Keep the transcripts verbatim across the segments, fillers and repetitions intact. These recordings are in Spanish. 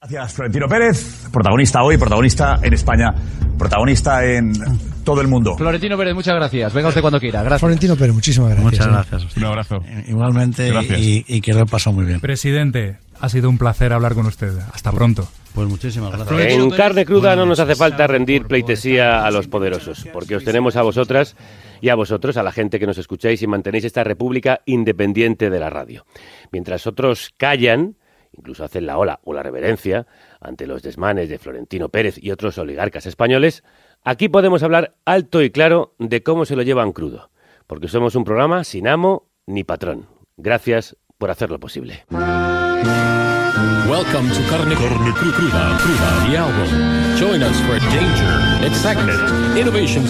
Gracias, Florentino Pérez, protagonista hoy, protagonista en España, protagonista en todo el mundo. Florentino Pérez, muchas gracias. Venga usted cuando quiera. Gracias. Florentino Pérez, muchísimas gracias. Muchas ¿eh? gracias. Un abrazo. Igualmente, y, y que lo he pasado muy bien. Presidente, ha sido un placer hablar con usted. Hasta pronto. Pues muchísimas gracias. En Carne Cruda no nos hace falta rendir pleitesía a los poderosos, porque os tenemos a vosotras y a vosotros, a la gente que nos escucháis y mantenéis esta república independiente de la radio. Mientras otros callan, incluso hacen la ola o la reverencia ante los desmanes de Florentino Pérez y otros oligarcas españoles, aquí podemos hablar alto y claro de cómo se lo llevan crudo, porque somos un programa sin amo ni patrón. Gracias por hacerlo posible. Welcome to Carne, Carne Cru- Cruda, Cruda, the album. Join us for danger, excitement, innovations.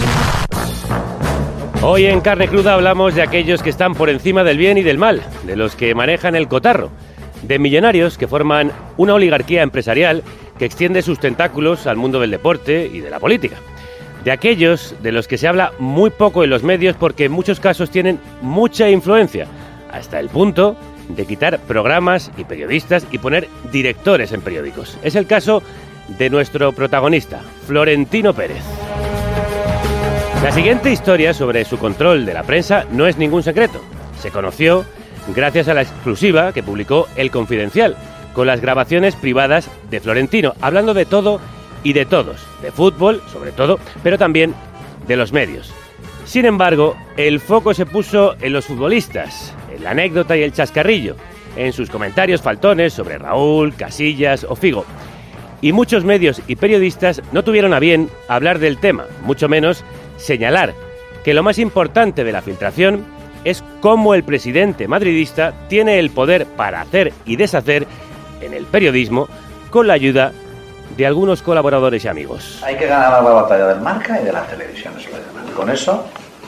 Hoy en Carne Cruda hablamos de aquellos que están por encima del bien y del mal, de los que manejan el cotarro, de millonarios que forman una oligarquía empresarial que extiende sus tentáculos al mundo del deporte y de la política. De aquellos de los que se habla muy poco en los medios porque en muchos casos tienen mucha influencia, hasta el punto de quitar programas y periodistas y poner directores en periódicos. Es el caso de nuestro protagonista, Florentino Pérez. La siguiente historia sobre su control de la prensa no es ningún secreto. Se conoció gracias a la exclusiva que publicó El Confidencial, con las grabaciones privadas de Florentino, hablando de todo y de todos, de fútbol sobre todo, pero también de los medios. Sin embargo, el foco se puso en los futbolistas, en la anécdota y el chascarrillo, en sus comentarios faltones sobre Raúl, Casillas o Figo. Y muchos medios y periodistas no tuvieron a bien hablar del tema, mucho menos señalar que lo más importante de la filtración es cómo el presidente madridista tiene el poder para hacer y deshacer en el periodismo con la ayuda de algunos colaboradores y amigos. Hay que ganar la batalla del marca y de la televisión, eso lo llaman. Y con eso,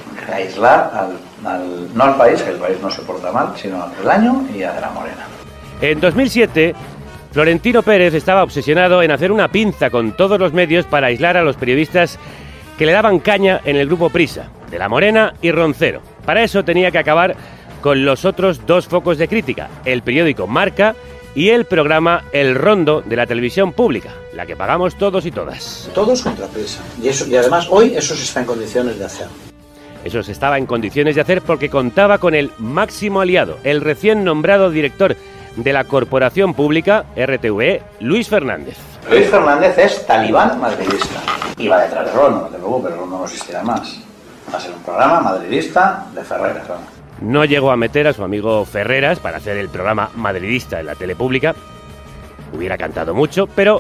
aislar al, al, no al país, que el país no se porta mal, sino al Relaño y a De la Morena. En dos mil siete, Florentino Pérez estaba obsesionado en hacer una pinza con todos los medios para aislar a los periodistas que le daban caña en el grupo Prisa, De la Morena y Roncero. Para eso tenía que acabar con los otros dos focos de crítica, el periódico Marca y el programa El Rondo de la televisión pública, la que pagamos todos y todas. Todos contra Prisa. Y, eso, y además hoy eso se está en condiciones de hacer. Eso se estaba en condiciones de hacer porque contaba con el máximo aliado, el recién nombrado director de la corporación pública, R T V E, Luis Fernández. Luis Fernández es talibán madridista. Y va detrás de Rondo, de luego, pero Rondo no existirá más. Va a ser un programa madridista de Ferreras. No llegó a meter a su amigo Ferreras para hacer el programa madridista en la tele pública. Hubiera cantado mucho, pero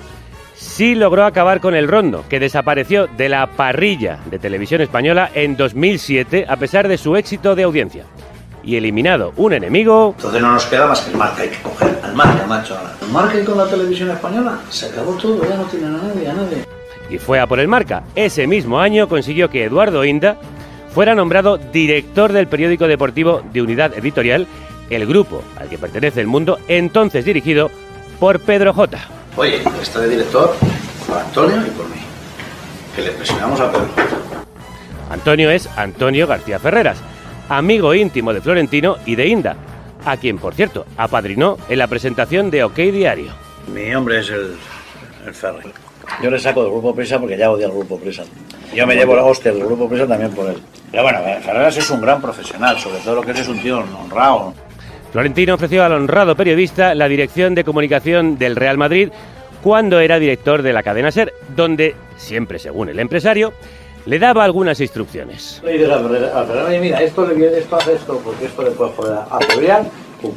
sí logró acabar con el Rondo, que desapareció de la parrilla de televisión española en dos mil siete a pesar de su éxito de audiencia. Y eliminado un enemigo... Entonces no nos queda más que el Marca, hay que coger al Marca, macho. El Marca y con la televisión española se acabó todo, ya no tienen a nadie, a nadie. Y fue a por el Marca. Ese mismo año consiguió que Eduardo Inda fuera nombrado director del periódico deportivo de Unidad Editorial, el grupo al que pertenece El Mundo, entonces dirigido por Pedro J. Oye, está de director por Antonio y por mí, que le presionamos a Pedro J. Antonio es Antonio García Ferreras, amigo íntimo de Florentino y de Inda, a quien, por cierto, apadrinó en la presentación de OK Diario. Mi hombre es el, el Ferri. Yo le saco del Grupo Prisa porque ya odia al Grupo Prisa. Yo me llevo la hostia del Grupo Prisa también por él. Pero bueno, Ferreras es un gran profesional, sobre todo lo que es un tío honrado. Florentino ofreció al honrado periodista la dirección de comunicación del Real Madrid cuando era director de la cadena SER, donde, siempre según el empresario, le daba algunas instrucciones. Le dices a Ferreras, mira, esto le viene, esto hace esto, porque esto le puede joder a Fabián.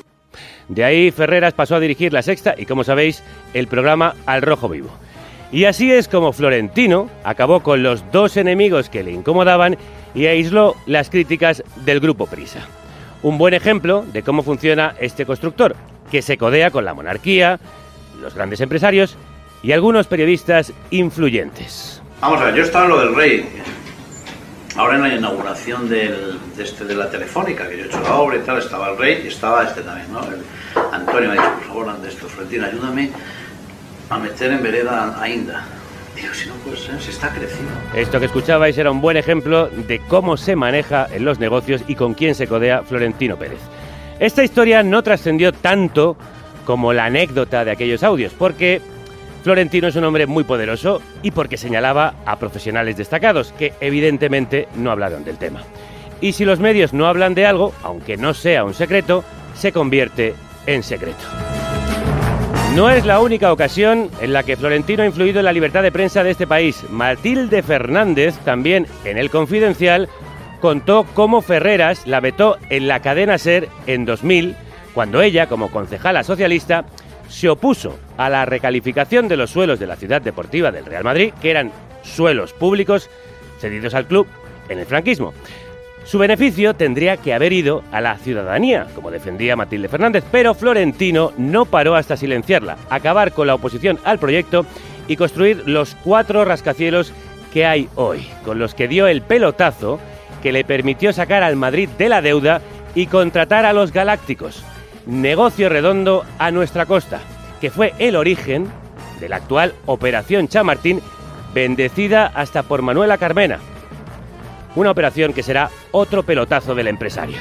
De ahí Ferreras pasó a dirigir La Sexta y, como sabéis, el programa Al Rojo Vivo. Y así es como Florentino acabó con los dos enemigos que le incomodaban y aisló las críticas del grupo Prisa. Un buen ejemplo de cómo funciona este constructor, que se codea con la monarquía, los grandes empresarios y algunos periodistas influyentes. Vamos a ver, yo estaba en lo del Rey. Ahora en la inauguración del, de, este, de la Telefónica, que yo he hecho la obra y tal, estaba el Rey y estaba este también, ¿no? El, Antonio me ha dicho, por favor, ante esto, Florentino, ayúdame a meter en vereda a Inda. Digo, si no puede ser, si está crecido. Esto que escuchabais era un buen ejemplo de cómo se maneja en los negocios y con quién se codea Florentino Pérez. Esta historia no trascendió tanto como la anécdota de aquellos audios, porque Florentino es un hombre muy poderoso y porque señalaba a profesionales destacados que evidentemente no hablaron del tema. Y si los medios no hablan de algo, aunque no sea un secreto, se convierte en secreto. No es la única ocasión en la que Florentino ha influido en la libertad de prensa de este país. Matilde Fernández, también en El Confidencial, contó cómo Ferreras la vetó en la cadena SER en dos mil, cuando ella, como concejala socialista, se opuso a la recalificación de los suelos de la ciudad deportiva del Real Madrid, que eran suelos públicos cedidos al club en el franquismo. Su beneficio tendría que haber ido a la ciudadanía, como defendía Matilde Fernández, pero Florentino no paró hasta silenciarla, acabar con la oposición al proyecto y construir los cuatro rascacielos que hay hoy, con los que dio el pelotazo que le permitió sacar al Madrid de la deuda y contratar a los Galácticos. Negocio redondo a nuestra costa, que fue el origen de la actual Operación Chamartín, bendecida hasta por Manuela Carmena. Una operación que será otro pelotazo del empresario.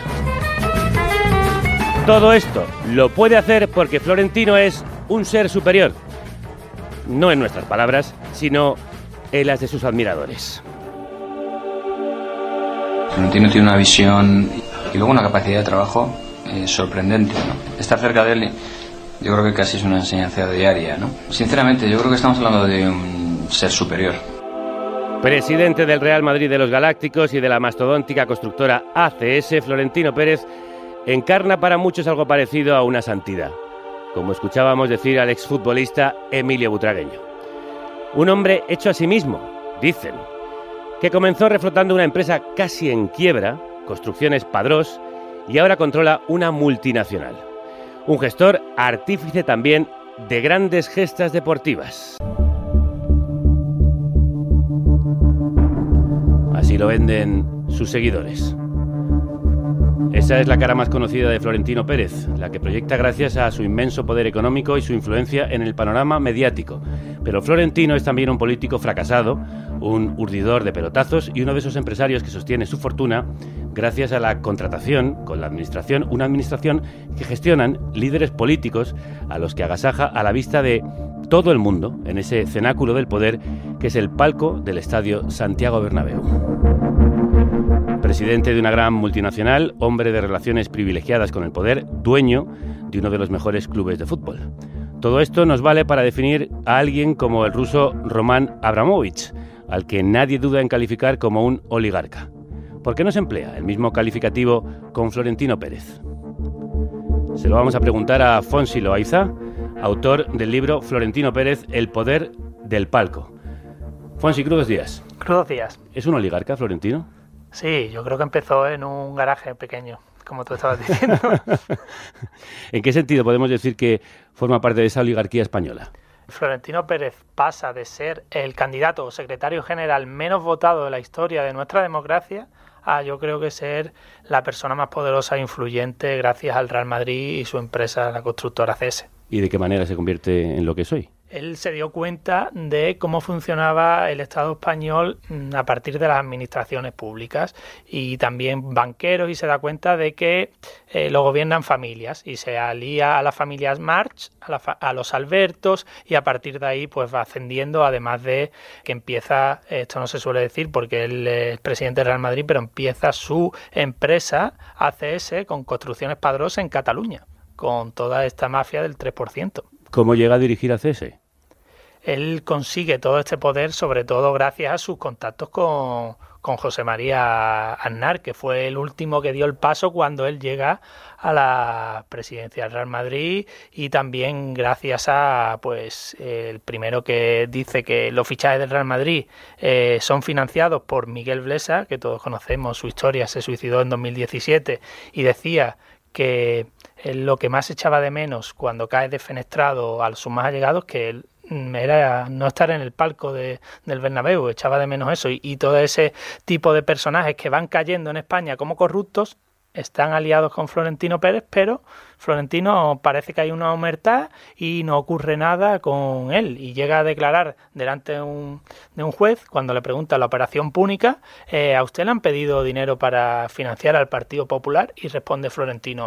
Todo esto lo puede hacer porque Florentino es un ser superior. No en nuestras palabras, sino en las de sus admiradores. Florentino tiene una visión y luego una capacidad de trabajo eh, sorprendente, ¿no? Estar cerca de él, yo creo que casi es una enseñanza diaria, ¿no? Sinceramente, yo creo que estamos hablando de un ser superior. Presidente del Real Madrid de los Galácticos y de la mastodóntica constructora A C S, Florentino Pérez encarna para muchos algo parecido a una santidad, como escuchábamos decir al exfutbolista Emilio Butragueño. Un hombre hecho a sí mismo, dicen, que comenzó reflotando una empresa casi en quiebra, Construcciones Padrós, y ahora controla una multinacional. Un gestor artífice también de grandes gestas deportivas. Así lo venden sus seguidores. Esa es la cara más conocida de Florentino Pérez, la que proyecta gracias a su inmenso poder económico y su influencia en el panorama mediático. Pero Florentino es también un político fracasado, un urdidor de pelotazos y uno de esos empresarios que sostiene su fortuna gracias a la contratación con la administración, una administración que gestionan líderes políticos a los que agasaja a la vista de todo el mundo en ese cenáculo del poder que es el palco del estadio Santiago Bernabéu. Presidente de una gran multinacional, hombre de relaciones privilegiadas con el poder, dueño de uno de los mejores clubes de fútbol. Todo esto nos vale para definir a alguien como el ruso Roman Abramovich, al que nadie duda en calificar como un oligarca. ¿Por qué no se emplea el mismo calificativo con Florentino Pérez? Se lo vamos a preguntar a Fonsi Loaiza, autor del libro Florentino Pérez, El poder del palco. Fonsi, crudos días. Crudos días. ¿Es un oligarca, Florentino? Sí, yo creo que empezó en un garaje pequeño, como tú estabas diciendo. ¿En qué sentido podemos decir que forma parte de esa oligarquía española? Florentino Pérez pasa de ser el candidato o secretario general menos votado de la historia de nuestra democracia a, yo creo que, ser la persona más poderosa e influyente gracias al Real Madrid y su empresa, la constructora C S. ¿Y de qué manera se convierte en lo que es hoy? Él se dio cuenta de cómo funcionaba el Estado español a partir de las administraciones públicas y también banqueros, y se da cuenta de que eh, lo gobiernan familias y se alía a las familias March, a, la fa- a los Albertos, y a partir de ahí pues va ascendiendo, además de que empieza, esto no se suele decir porque él es presidente del Real Madrid, pero empieza su empresa A C S con Construcciones Padrós en Cataluña, con toda esta mafia del tres por ciento. ¿Cómo llega a dirigir a C S? Él consigue todo este poder sobre todo gracias a sus contactos con, con José María Aznar, que fue el último que dio el paso cuando él llega a la presidencia del Real Madrid, y también gracias a pues el primero que dice que los fichajes del Real Madrid eh, son financiados por Miguel Blesa, que todos conocemos su historia, se suicidó en dos mil diecisiete y decía que él lo que más echaba de menos cuando cae defenestrado a sus más allegados, que él era no estar en el palco de, del Bernabéu, echaba de menos eso, y, y todo ese tipo de personajes que van cayendo en España como corruptos están aliados con Florentino Pérez, pero Florentino parece que hay una omertá y no ocurre nada con él, y llega a declarar delante de un, de un juez cuando le pregunta la operación Púnica, eh, ¿a usted le han pedido dinero para financiar al Partido Popular? Y responde Florentino,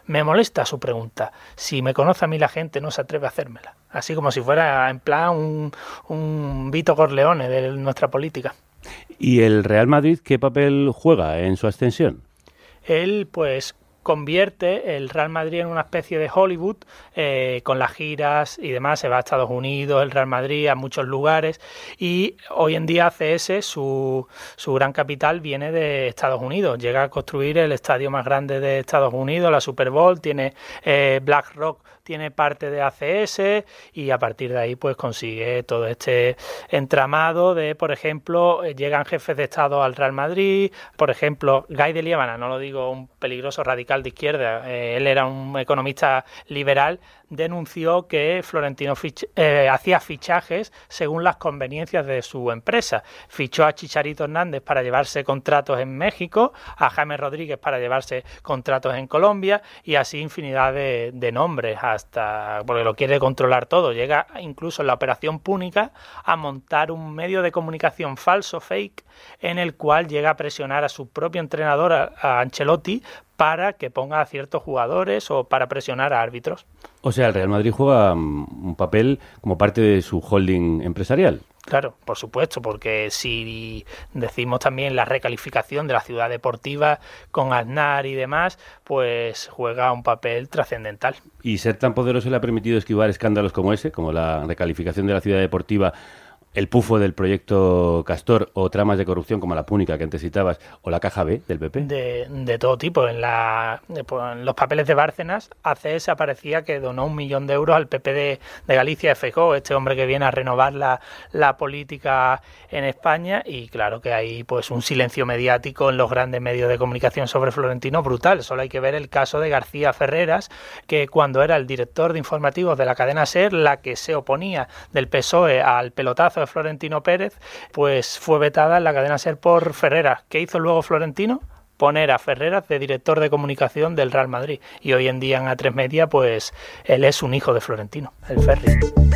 Me molesta su pregunta. Si me conoce a mí la gente no se atreve a hacérmela. Así como si fuera en plan un, un Vito Corleone de nuestra política. ¿Y el Real Madrid qué papel juega en su ascensión? Él, pues, convierte el Real Madrid en una especie de Hollywood, eh, con las giras y demás. Se va a Estados Unidos, el Real Madrid, a muchos lugares, y hoy en día C S, su, su gran capital, viene de Estados Unidos. Llega a construir el estadio más grande de Estados Unidos, la Super Bowl, tiene eh, BlackRock, tiene parte de A C S, y a partir de ahí pues consigue todo este entramado de, por ejemplo, llegan jefes de Estado al Real Madrid, por ejemplo, Guy de Liébana, no lo digo un peligroso radical de izquierda, eh, él era un economista liberal, denunció que Florentino fich- eh, hacía fichajes según las conveniencias de su empresa. Fichó a Chicharito Hernández para llevarse contratos en México, a James Rodríguez para llevarse contratos en Colombia, y así infinidad de, de nombres, hasta porque lo quiere controlar todo. Llega incluso en la Operación Púnica a montar un medio de comunicación falso, fake, en el cual llega a presionar a su propio entrenador, a, a Ancelotti, para que ponga a ciertos jugadores o para presionar a árbitros. O sea, el Real Madrid juega um, un papel como parte de su holding empresarial. Claro, por supuesto, porque si decimos también la recalificación de la ciudad deportiva con Aznar y demás, pues juega un papel trascendental. ¿Y ser tan poderoso le ha permitido esquivar escándalos como ese, como la recalificación de la ciudad deportiva, el pufo del proyecto Castor o tramas de corrupción como la Púnica que antes citabas o la Caja B del P P? De, de todo tipo. En, la, en los papeles de Bárcenas, A C S aparecía que donó un millón de euros al P P de, de Galicia, Feijóo, este hombre que viene a renovar la, la política en España, y claro que hay pues un silencio mediático en los grandes medios de comunicación sobre Florentino brutal. Solo hay que ver el caso de García Ferreras, que cuando era el director de informativos de la cadena SER, la que se oponía del P S O E al pelotazo de Florentino Pérez, pues fue vetada en la cadena SER por Ferreras. ¿Qué hizo luego Florentino? Poner a Ferreras de director de comunicación del Real Madrid. Y hoy en día en A tres Media, pues él es un hijo de Florentino, el Ferri.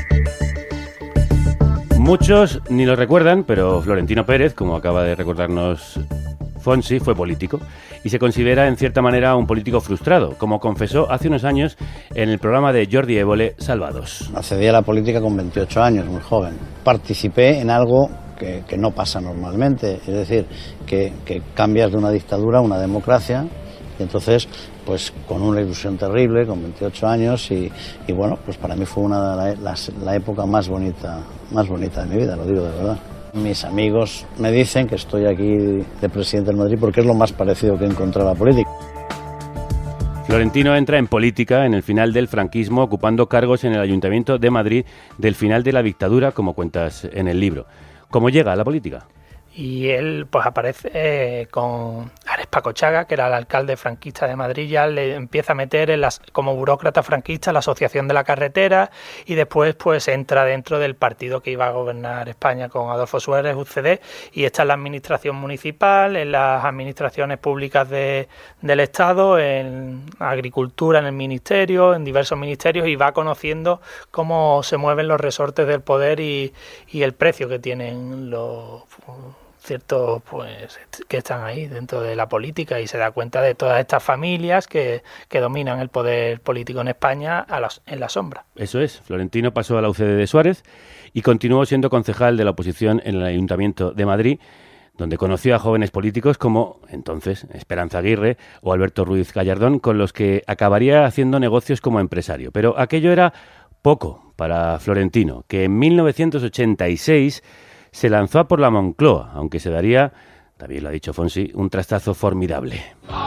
Muchos ni lo recuerdan, pero Florentino Pérez, como acaba de recordarnos Fonsi, fue político y se considera en cierta manera un político frustrado, como confesó hace unos años en el programa de Jordi Évole, Salvados. Accedí a la política con veintiocho años, muy joven. Participé en algo que, que no pasa normalmente, es decir, que, que cambias de una dictadura a una democracia, y entonces, pues con una ilusión terrible, con veintiocho años, y, y bueno, pues para mí fue una de la, la, la época más bonita, más bonita de mi vida, lo digo de verdad. Mis amigos me dicen que estoy aquí de presidente del Madrid porque es lo más parecido que he encontrado a la política. Florentino entra en política en el final del franquismo, ocupando cargos en el Ayuntamiento de Madrid del final de la dictadura, como cuentas en el libro. ¿Cómo llega a la política? Y él pues aparece eh, con Arespacochaga, que era el alcalde franquista de Madrid, ya le empieza a meter en las, como burócrata franquista, la Asociación de la Carretera, y después pues entra dentro del partido que iba a gobernar España con Adolfo Suárez, U C D, y está en la administración municipal, en las administraciones públicas de, del Estado, en agricultura, en el ministerio, en diversos ministerios, y va conociendo cómo se mueven los resortes del poder y, y el precio que tienen los ciertos pues que están ahí dentro de la política, y se da cuenta de todas estas familias que, que dominan el poder político en España a las, en la sombra. Eso es, Florentino pasó a la U C D de Suárez y continuó siendo concejal de la oposición en el Ayuntamiento de Madrid, donde conoció a jóvenes políticos como entonces Esperanza Aguirre o Alberto Ruiz Gallardón, con los que acabaría haciendo negocios como empresario. Pero aquello era poco para Florentino, que en mil novecientos ochenta y seis se lanzó a por la Moncloa, aunque se daría, también lo ha dicho Fonsi, un trastazo formidable.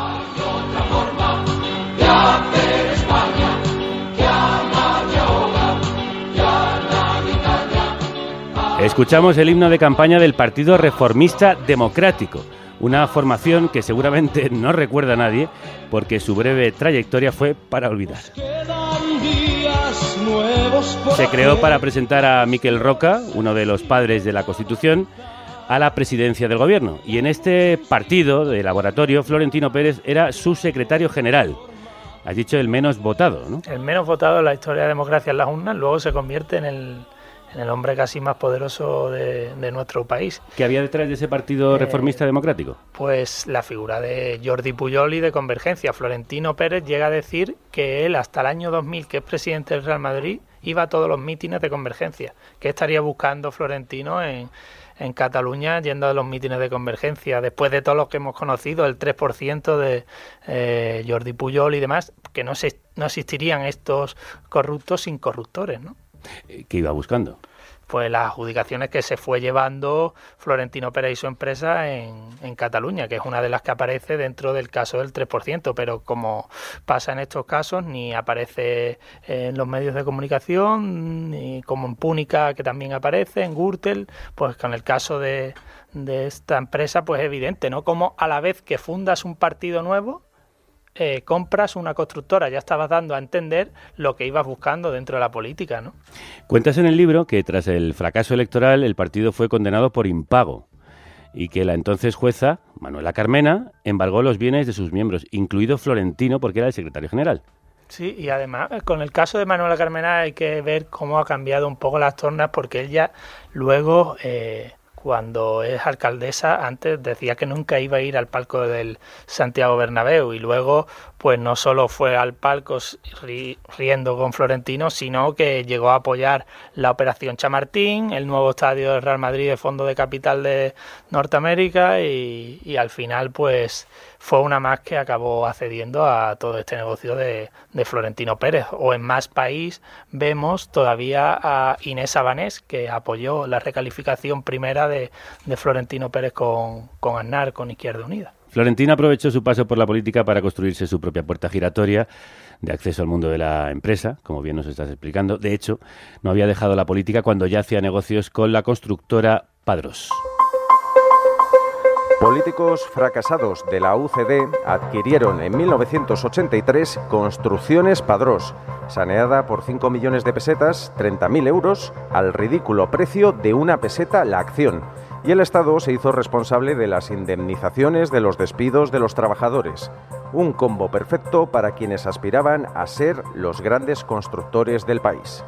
Escuchamos el himno de campaña del Partido Reformista Democrático, una formación que seguramente no recuerda a nadie, porque su breve trayectoria fue para olvidar. Se creó para presentar a Miquel Roca, uno de los padres de la Constitución, a la presidencia del gobierno. Y en este partido de laboratorio, Florentino Pérez era su secretario general. Has dicho el menos votado, ¿no? El menos votado en la historia de la democracia en las urnas, luego se convierte en el, en el hombre casi más poderoso de, de nuestro país. ¿Qué había detrás de ese partido Eh, reformista democrático? Pues la figura de Jordi Puyol y de Convergencia. Florentino Pérez llega a decir que él hasta el año dos mil, que es presidente del Real Madrid, iba a todos los mítines de Convergencia. ¿Qué estaría buscando Florentino en, en Cataluña yendo a los mítines de Convergencia? Después de todos los que hemos conocido, el tres por ciento de eh, Jordi Puyol y demás, que no, se, no existirían estos corruptos sin corruptores, ¿no? ¿Qué iba buscando? Pues las adjudicaciones que se fue llevando Florentino Pérez y su empresa en, en Cataluña, que es una de las que aparece dentro del caso del tres por ciento, pero como pasa en estos casos, ni aparece en los medios de comunicación, ni como en Púnica, que también aparece, en Gürtel, pues con el caso de, de esta empresa, pues es evidente, ¿no? Como a la vez que fundas un partido nuevo, Eh, compras una constructora, ya estabas dando a entender lo que ibas buscando dentro de la política, ¿no? Cuentas en el libro que tras el fracaso electoral el partido fue condenado por impago y que la entonces jueza, Manuela Carmena, embargó los bienes de sus miembros, incluido Florentino, porque era el secretario general. Sí, y además con el caso de Manuela Carmena hay que ver cómo ha cambiado un poco las tornas, porque ella luego... Eh, cuando es alcaldesa, antes decía que nunca iba a ir al palco del Santiago Bernabéu y luego pues no solo fue al palco ri, riendo con Florentino, sino que llegó a apoyar la Operación Chamartín, el nuevo estadio del Real Madrid de fondo de capital de Norteamérica y, y al final pues fue una más que acabó accediendo a todo este negocio de, de Florentino Pérez. O en Más País vemos todavía a Inés Abanés, que apoyó la recalificación primera de, de Florentino Pérez con, con Aznar, con Izquierda Unida. Florentino aprovechó su paso por la política para construirse su propia puerta giratoria de acceso al mundo de la empresa, como bien nos estás explicando. De hecho, no había dejado la política cuando ya hacía negocios con la constructora Padrós. Políticos fracasados de la U C D adquirieron en mil novecientos ochenta y tres Construcciones Padrós, saneada por cinco millones de pesetas, treinta mil euros, al ridículo precio de una peseta la acción. Y el Estado se hizo responsable de las indemnizaciones de los despidos de los trabajadores. Un combo perfecto para quienes aspiraban a ser los grandes constructores del país.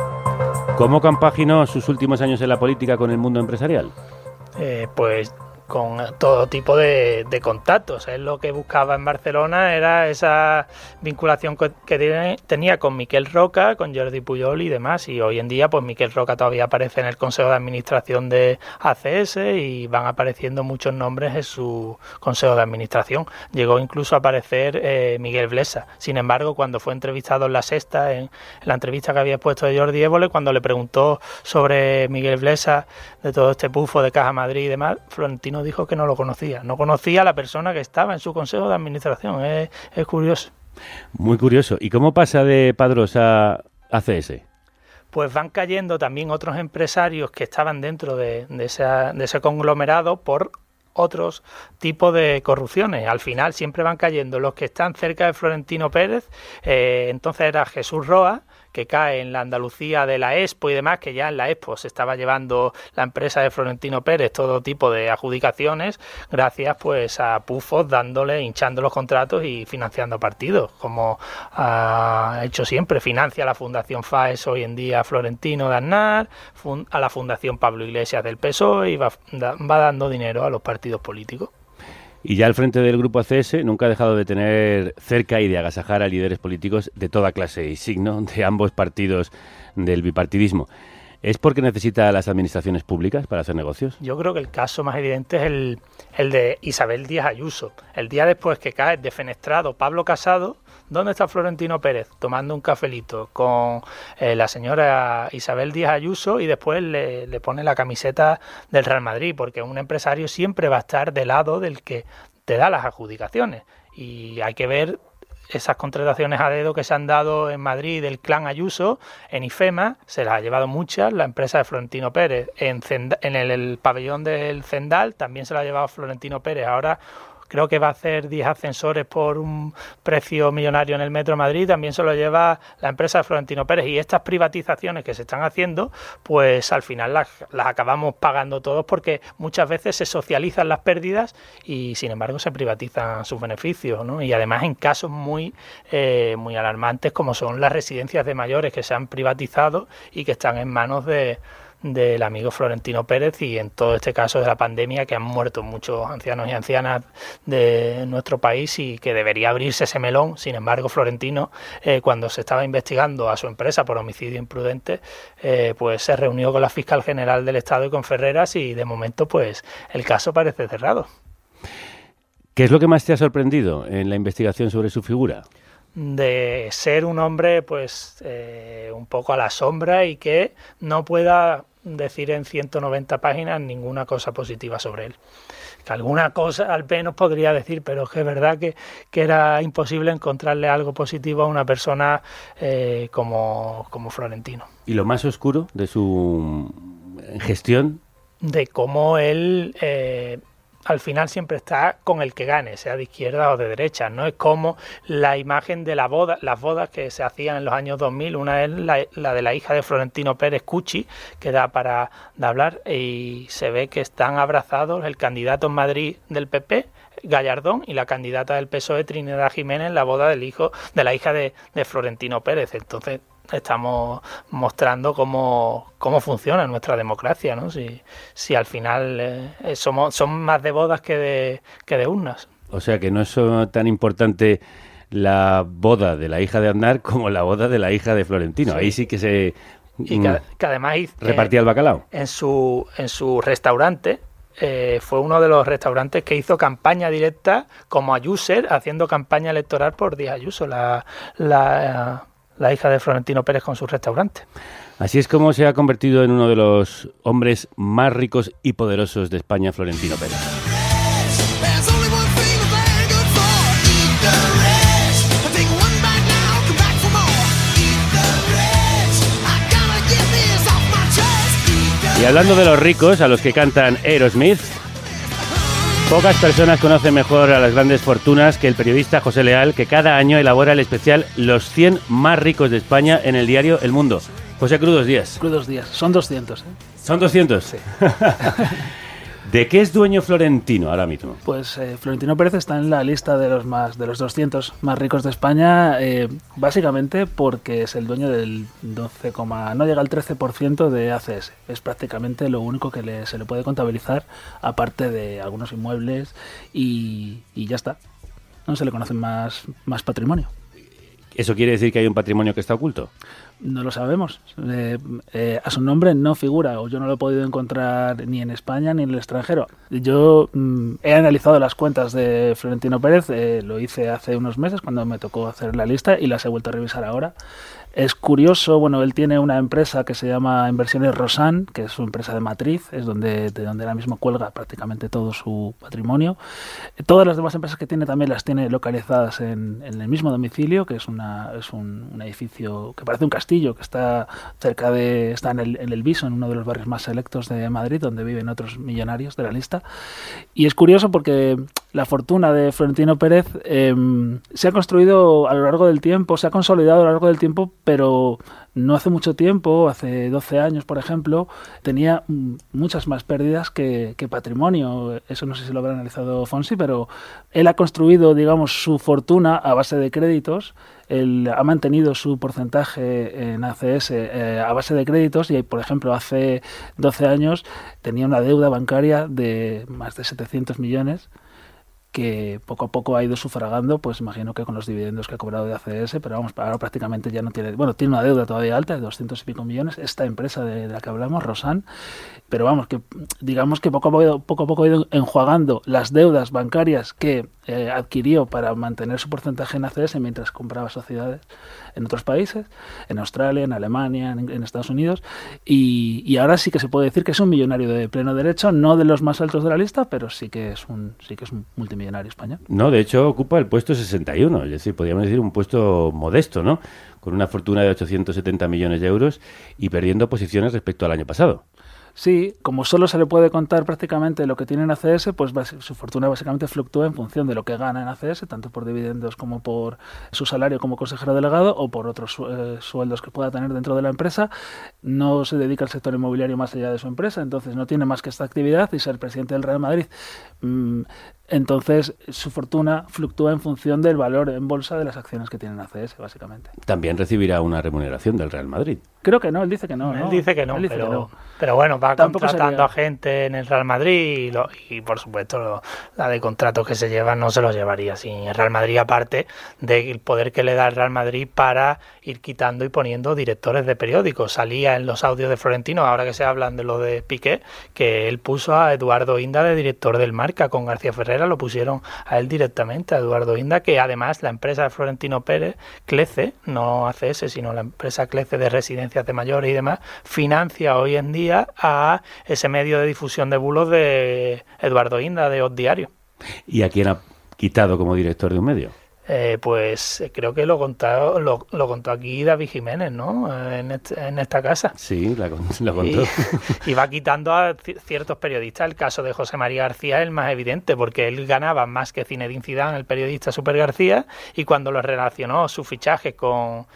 ¿Cómo compaginó sus últimos años en la política con el mundo empresarial? Eh, pues con todo tipo de, de contactos. Él lo que buscaba en Barcelona era esa vinculación que, que tiene, tenía con Miquel Roca, con Jordi Puyol y demás, y hoy en día pues Miquel Roca todavía aparece en el Consejo de Administración de A C S y van apareciendo muchos nombres en su Consejo de Administración. Llegó incluso a aparecer eh, Miguel Blesa. Sin embargo, cuando fue entrevistado en La Sexta, en, en la entrevista que había puesto de Jordi Évole, cuando le preguntó sobre Miguel Blesa, de todo este pufo de Caja Madrid y demás, Florentino dijo que no lo conocía, no conocía a la persona que estaba en su consejo de administración. Es, es curioso. Muy curioso. ¿Y cómo pasa de Padrós a A C S? Pues van cayendo también otros empresarios que estaban dentro de, de, esa, de ese conglomerado por otros tipos de corrupciones. Al final siempre van cayendo los que están cerca de Florentino Pérez. Eh, entonces era Jesús Roa, que cae en la Andalucía de la Expo y demás, que ya en la Expo se estaba llevando la empresa de Florentino Pérez todo tipo de adjudicaciones, gracias pues a pufos dándole, hinchando los contratos y financiando partidos, como ha hecho siempre. Financia la Fundación FAES hoy en día Florentino de Aznar, a la Fundación Pablo Iglesias del P S O E y va, va dando dinero a los partidos políticos. Y ya al frente del grupo A C S nunca ha dejado de tener cerca y de agasajar a líderes políticos de toda clase y signo de ambos partidos del bipartidismo. ¿Es porque necesita las administraciones públicas para hacer negocios? Yo creo que el caso más evidente es el, el de Isabel Díaz Ayuso. El día después que cae defenestrado Pablo Casado, ¿dónde está Florentino Pérez? Tomando un cafelito con eh, la señora Isabel Díaz Ayuso y después le, le pone la camiseta del Real Madrid, porque un empresario siempre va a estar del lado del que te da las adjudicaciones. Y hay que ver esas contrataciones a dedo que se han dado en Madrid del clan Ayuso. En IFEMA se las ha llevado muchas la empresa de Florentino Pérez. En, Zenda, en el, el pabellón del Zendal también se la ha llevado Florentino Pérez. Ahora creo que va a hacer diez ascensores por un precio millonario en el Metro de Madrid, también se lo lleva la empresa de Florentino Pérez. Y estas privatizaciones que se están haciendo, pues al final las, las acabamos pagando todos, porque muchas veces se socializan las pérdidas y sin embargo se privatizan sus beneficios, ¿no? Y además en casos muy, eh, muy alarmantes, como son las residencias de mayores que se han privatizado y que están en manos de del amigo Florentino Pérez, y en todo este caso de la pandemia, que han muerto muchos ancianos y ancianas de nuestro país y que debería abrirse ese melón. Sin embargo, Florentino, eh, cuando se estaba investigando a su empresa por homicidio imprudente, eh, pues se reunió con la fiscal general del Estado y con Ferreras, y de momento pues el caso parece cerrado. ¿Qué es lo que más te ha sorprendido en la investigación sobre su figura? De ser un hombre pues eh, un poco a la sombra y que no pueda decir en ciento noventa páginas ninguna cosa positiva sobre él. Que alguna cosa al menos podría decir, pero es que es verdad que, que era imposible encontrarle algo positivo a una persona eh, como, como Florentino. ¿Y lo más oscuro de su gestión? De cómo él... Eh, al final siempre está con el que gane, sea de izquierda o de derecha, ¿no? Es como la imagen de la boda, las bodas que se hacían en los años dos mil, una es la, la de la hija de Florentino Pérez, Cuchi, que da para de hablar, y se ve que están abrazados el candidato en Madrid del P P, Gallardón, y la candidata del P S O E, Trinidad Jiménez, en la boda del hijo de la hija de, de Florentino Pérez. Entonces estamos mostrando cómo, cómo funciona nuestra democracia, ¿no? Si, si al final eh, somos son más de bodas que de, que de urnas. O sea que no es tan importante la boda de la hija de Aznar como la boda de la hija de Florentino. Sí. Ahí sí que se y que, que además repartía eh, el bacalao. En su, en su restaurante eh, fue uno de los restaurantes que hizo campaña directa como Ayuser, haciendo campaña electoral por Díaz Ayuso, la... la la hija de Florentino Pérez, con su restaurante. Así es como se ha convertido en uno de los hombres más ricos y poderosos de España, Florentino Pérez. Y hablando de los ricos, a los que cantan Aerosmith, pocas personas conocen mejor a las grandes fortunas que el periodista José Leal, que cada año elabora el especial Los cien más ricos de España en el diario El Mundo. José, crudos días. Crudos días. Son doscientos, ¿eh? ¿Son doscientos? Sí. ¿De qué es dueño Florentino ahora mismo? Pues eh, Florentino Pérez está en la lista de los más de los doscientos más ricos de España, eh, básicamente porque es el dueño del doce, no llega al trece por ciento de A C S. Es prácticamente lo único que le, se le puede contabilizar, aparte de algunos inmuebles, y, y ya está. No se le conoce más, más patrimonio. ¿Eso quiere decir que hay un patrimonio que está oculto? No lo sabemos. Eh, eh, a su nombre no figura, o yo no lo he podido encontrar ni en España ni en el extranjero. Yo mm, he analizado las cuentas de Florentino Pérez, eh, lo hice hace unos meses cuando me tocó hacer la lista y las he vuelto a revisar ahora. Es curioso, bueno, él tiene una empresa que se llama Inversiones Rosan, que es su empresa de matriz, es donde de donde ahora mismo cuelga prácticamente todo su patrimonio. Todas las demás empresas que tiene también las tiene localizadas en, en el mismo domicilio, que es una es un, un edificio que parece un castillo, que está cerca de está en el, en el Viso, en uno de los barrios más selectos de Madrid, donde viven otros millonarios de la lista. Y es curioso porque la fortuna de Florentino Pérez eh, se ha construido a lo largo del tiempo, se ha consolidado a lo largo del tiempo, pero no hace mucho tiempo, hace doce años, por ejemplo, tenía muchas más pérdidas que, que patrimonio. Eso no sé si lo habrá analizado Fonsi, pero él ha construido, digamos, su fortuna a base de créditos. Él ha mantenido su porcentaje en A C S eh, a base de créditos y, por ejemplo, hace doce años tenía una deuda bancaria de más de setecientos millones, que poco a poco ha ido sufragando, pues imagino que con los dividendos que ha cobrado de A C S, pero vamos, ahora prácticamente ya no tiene, bueno, tiene una deuda todavía alta de doscientos y pico millones, esta empresa de, de la que hablamos, Rosan, pero vamos, que digamos que poco a poco, poco, a poco ha ido enjuagando las deudas bancarias que eh, adquirió para mantener su porcentaje en A C S mientras compraba sociedades en otros países, en Australia, en Alemania, en, en Estados Unidos, y, y ahora sí que se puede decir que es un millonario de pleno derecho, no de los más altos de la lista, pero sí que es un, sí que es un multimillonario español. No, de hecho ocupa el puesto sesenta y uno, es decir, podríamos decir un puesto modesto, ¿no? Con una fortuna de ochocientos setenta millones de euros y perdiendo posiciones respecto al año pasado. Sí, como solo se le puede contar prácticamente lo que tiene en A C S, pues su fortuna básicamente fluctúa en función de lo que gana en A C S, tanto por dividendos como por su salario como consejero delegado o por otros eh, sueldos que pueda tener dentro de la empresa. No se dedica al sector inmobiliario más allá de su empresa, entonces no tiene más que esta actividad y ser presidente del Real Madrid. Mm, Entonces, su fortuna fluctúa en función del valor en bolsa de las acciones que tienen A C S, básicamente. También recibirá una remuneración del Real Madrid. Creo que no, él dice que no. Él ¿no? dice que no, dice pero, que no. pero bueno, va Tampoco contratando sería... a gente en el Real Madrid y, lo, y por supuesto, lo, la de contratos que se llevan no se los llevaría sin el Real Madrid, aparte del poder que le da el Real Madrid para ir quitando y poniendo directores de periódicos. Salía en los audios de Florentino, ahora que se hablan de lo de Piqué, que él puso a Eduardo Inda de director del Marca, con García Ferrera lo pusieron a él directamente, a Eduardo Inda, que además la empresa de Florentino Pérez, Clece, no A C S, sino la empresa Clece de residencias de mayores y demás, financia hoy en día a ese medio de difusión de bulos de Eduardo Inda, de Os Diario. ¿Y a quién ha quitado como director de un medio? Eh, pues creo que lo contó, lo, lo contó aquí David Jiménez, ¿no? En, este, en esta casa. Sí, la, lo contó. Y, y va quitando a ciertos periodistas. El caso de José María García es el más evidente, porque él ganaba más que Zinedine Zidane, el periodista Super García, y cuando lo relacionó su fichaje con,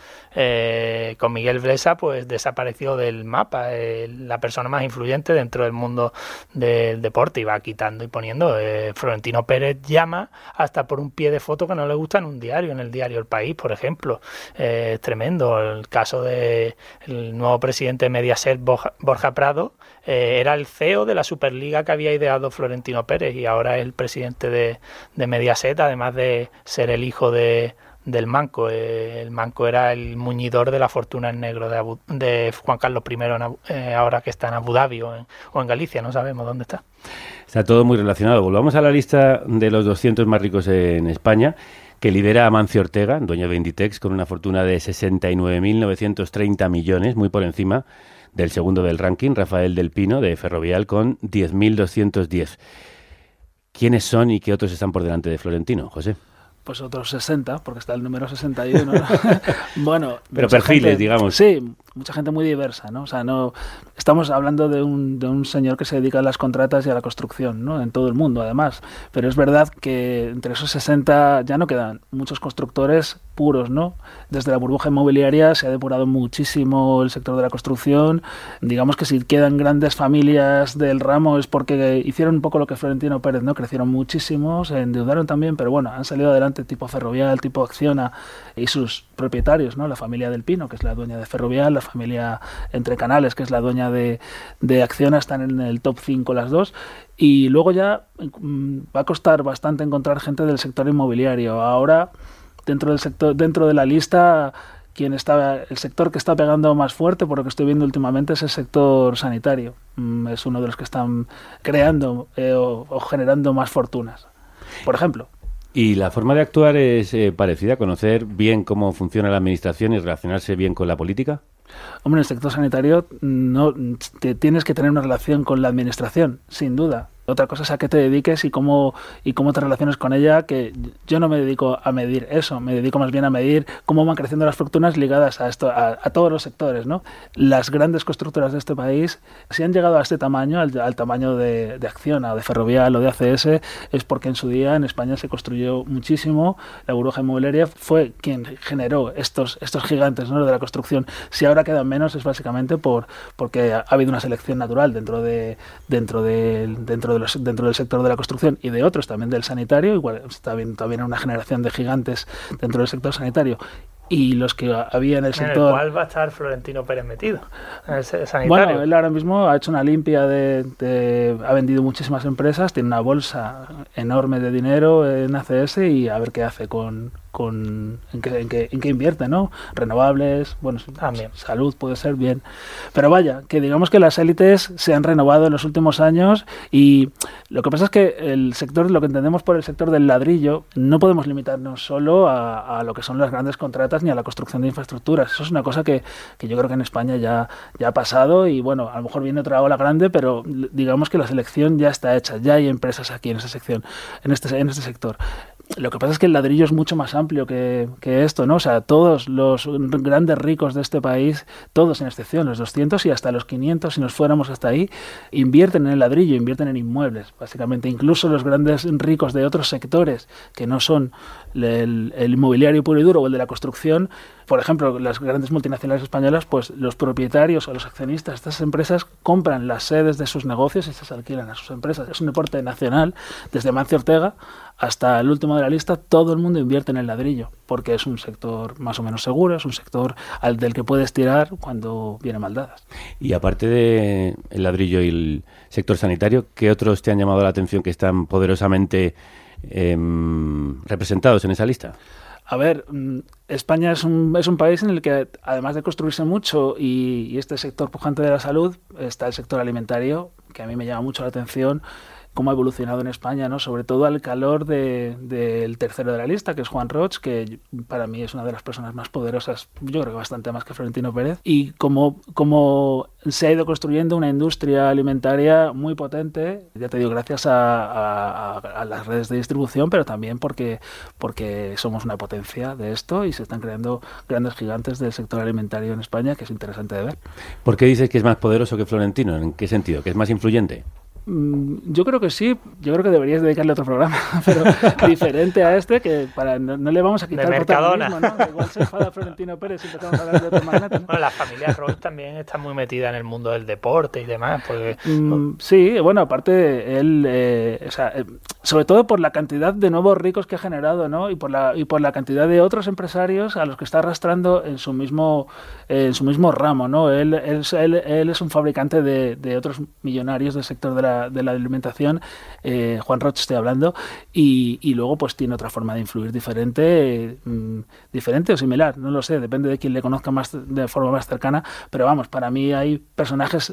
eh, con Miguel Blesa, pues desapareció del mapa. Eh, la persona más influyente dentro del mundo del deporte, y va quitando y poniendo. Eh, Florentino Pérez llama hasta por un pie de foto que no le gusta en un diario, en el diario El País, por ejemplo. Eh, es tremendo. El caso del nuevo presidente de Mediaset, Borja, Borja Prado, eh, era el C E O de la Superliga que había ideado Florentino Pérez, y ahora es el presidente de, de Mediaset, además de ser el hijo de del Manco. Eh, el Manco era el muñidor de la fortuna en negro de, Abu, de Juan Carlos primero, en Abu, eh, ahora que está en Abu Dhabi o en, o en Galicia, no sabemos dónde está. Está todo muy relacionado. Volvamos a la lista de los doscientos más ricos en España, que lidera Amancio Ortega, dueño de Inditex, con una fortuna de sesenta y nueve mil novecientos treinta millones, muy por encima del segundo del ranking, Rafael del Pino, de Ferrovial, con diez mil doscientos diez. ¿Quiénes son y qué otros están por delante de Florentino, José? Pues otros sesenta, porque está el número sesenta y uno. Bueno, pero perfiles, gente, digamos. Sí, mucha gente muy diversa, ¿no? O sea, no estamos hablando de un, de un señor que se dedica a las contratas y a la construcción, ¿no? En todo el mundo, además. Pero es verdad que entre esos sesenta ya no quedan muchos constructores puros, ¿no? Desde la burbuja inmobiliaria se ha depurado muchísimo el sector de la construcción. Digamos que si quedan grandes familias del ramo es porque hicieron un poco lo que Florentino Pérez, ¿no? Crecieron muchísimo, se endeudaron también, pero bueno, han salido adelante, tipo Ferrovial, tipo Acciona, y sus propietarios, ¿no? La familia del Pino, que es la dueña de Ferrovial, la familia Entre Canales, que es la dueña de, de Acciona, están en el top cinco las dos. Y luego ya mmm, va a costar bastante encontrar gente del sector inmobiliario. Ahora, dentro del sector, dentro de la lista, quien está, el sector que está pegando más fuerte, por lo que estoy viendo últimamente, es el sector sanitario. Mm, es uno de los que están creando eh, o, o generando más fortunas, por ejemplo. ¿Y la forma de actuar es eh, parecida? ¿Conocer bien cómo funciona la administración y relacionarse bien con la política? Hombre, en el sector sanitario no te tienes que tener una relación con la administración, sin duda. Otra cosa es a qué te dediques y cómo y cómo te relaciones con ella, que yo no me dedico a medir eso, me dedico más bien a medir cómo van creciendo las fortunas ligadas a esto, a, a todos los sectores, ¿no? Las grandes constructoras de este país, si han llegado a este tamaño, al, al tamaño de, de Acciona o de Ferrovial o de A C S, es porque en su día en España se construyó muchísimo, la burbuja inmobiliaria fue quien generó estos estos gigantes, ¿no? De la construcción. Si ahora quedan menos es básicamente por porque ha, ha habido una selección natural dentro de dentro de dentro de los, dentro del sector de la construcción y de otros también del sanitario. Igual también también una generación de gigantes dentro del sector sanitario, y los que había en el sector... En el cual va a estar Florentino Pérez metido, en el sanitario. Bueno, él ahora mismo ha hecho una limpia de, de... ha vendido muchísimas empresas, tiene una bolsa enorme de dinero en A C S y a ver qué hace con... con en qué, en qué, en qué invierte, ¿no? Renovables, bueno, también salud puede ser, bien. Pero vaya, que digamos que las élites se han renovado en los últimos años, y lo que pasa es que el sector, lo que entendemos por el sector del ladrillo, no podemos limitarnos solo a, a lo que son las grandes contratas ni a la construcción de infraestructuras. Eso es una cosa que, que yo creo que en España ya, ya ha pasado, y bueno, a lo mejor viene otra ola grande, pero digamos que la selección ya está hecha, ya hay empresas aquí en esa sección, en este, en este sector. lo que pasa es que el ladrillo es mucho más amplio que, que esto, ¿no? O sea, todos los grandes ricos de este país, todos sin excepción, los doscientos y hasta los quinientos, si nos fuéramos hasta ahí, invierten en el ladrillo, invierten en inmuebles, básicamente. Incluso los grandes ricos de otros sectores que no son el, el inmobiliario puro y duro o el de la construcción, por ejemplo, las grandes multinacionales españolas, pues los propietarios o los accionistas de estas empresas compran las sedes de sus negocios y se alquilan a sus empresas. Es un deporte nacional, desde Mancio Ortega hasta el último de la lista, todo el mundo invierte en el ladrillo, porque es un sector más o menos seguro, es un sector al del que puedes tirar cuando vienen maldadas. Y aparte del ladrillo y el sector sanitario, ¿qué otros te han llamado la atención que están poderosamente eh, representados en esa lista? A ver, España es un, es un país en el que, además de construirse mucho y, y este sector pujante de la salud, está el sector alimentario, que a mí me llama mucho la atención cómo ha evolucionado en España, ¿no? Sobre todo al calor de, del tercero de la lista, que es Juan Roig, que para mí es una de las personas más poderosas, yo creo que bastante más que Florentino Pérez, y cómo, cómo se ha ido construyendo una industria alimentaria muy potente, ya te digo, gracias a, a, a las redes de distribución, pero también porque, porque somos una potencia de esto y se están creando grandes gigantes del sector alimentario en España, que es interesante de ver. ¿Por qué dices que es más poderoso que Florentino? ¿En qué sentido? ¿Que es más influyente? Yo creo que sí, yo creo que deberías dedicarle otro programa, pero diferente a este, que para no, no le vamos a quitar de Mercadona, protagonismo, ¿no? Igual se enfada Florentino Pérez si empezamos a hablar de otro magnate, ¿no? Bueno, la familia Roig también está muy metida en el mundo del deporte y demás. Porque... Mm, sí, bueno, aparte él, eh, o sea, eh, sobre todo por la cantidad de nuevos ricos que ha generado, ¿no? Y por la y por la cantidad de otros empresarios a los que está arrastrando en su mismo eh, en su mismo ramo, ¿no? Él, él, él, él es un fabricante de, de otros millonarios del sector de la de la alimentación, eh, Juan Roig estoy hablando, y, y luego pues tiene otra forma de influir diferente, eh, diferente o similar, no lo sé, depende de quien le conozca más de forma más cercana, pero vamos, para mí hay personajes